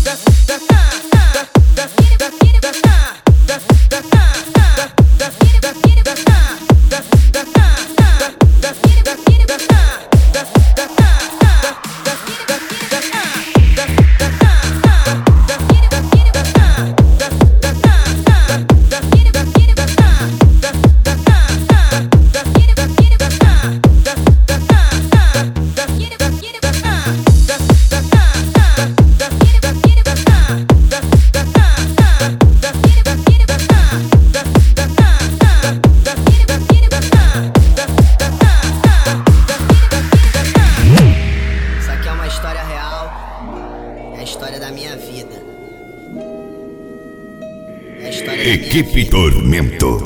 Equipe Tormento.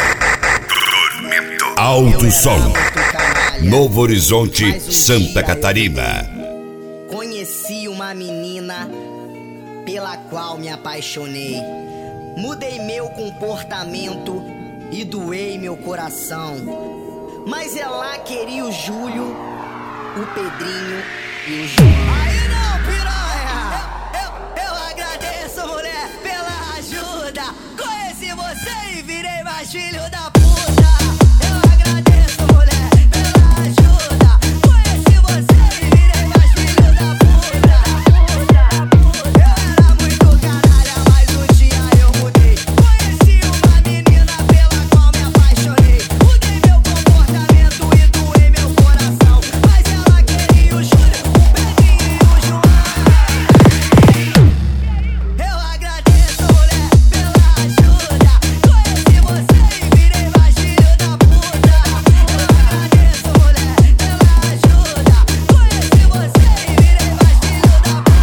Alto Som. Novo Horizonte, Santa Catarina. Conheci uma menina pela qual me apaixonei. Mudei meu comportamento e doei meu coração. Mas ela queria o Júlio, o Pedrinho e o João. Aí não, piranha! Eu agradeço, mulher, pela ajuda. Conheci você e virei mais filho da puta. Eu agradeço, mulher, pela ajuda. Conheci você e virei mais filho da puta. Eu era muito canalha, mas um dia eu mudei. Conheci uma menina pela qual me apaixonei. Mudei meu comportamento e doei meu coração. Mas ela queria o Júlio, o Pedrinho e o João. Eu agradeço, mulher, pela ajuda. Conheci você e virei mais filho da puta. Eu agradeço, mulher, pela ajuda. Conheci você e virei mais filho da puta.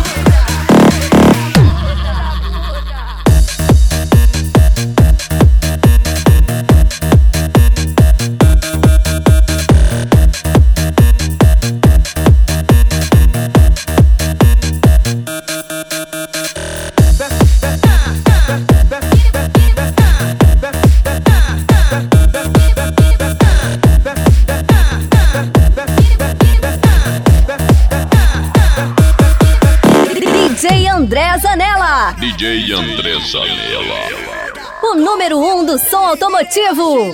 DJ André Zanella, DJ André Zanella. o número 1 do som automotivo.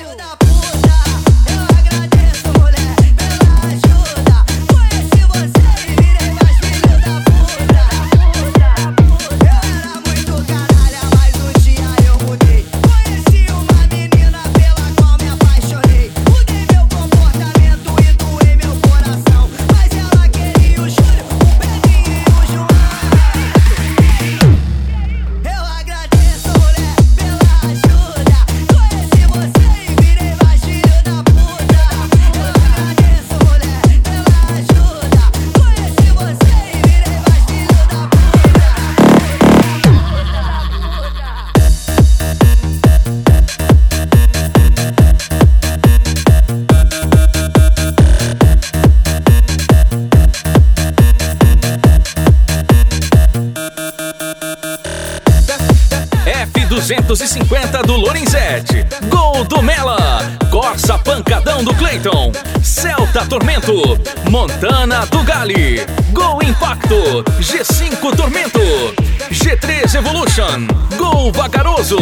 F250 do Lorenzetti, Gol do Mela, Corsa Pancadão do Clayton, Celta Tormento, Montana do Gali, Gol Impacto, G5 Tormento, G3 Evolution, Gol Vagaroso.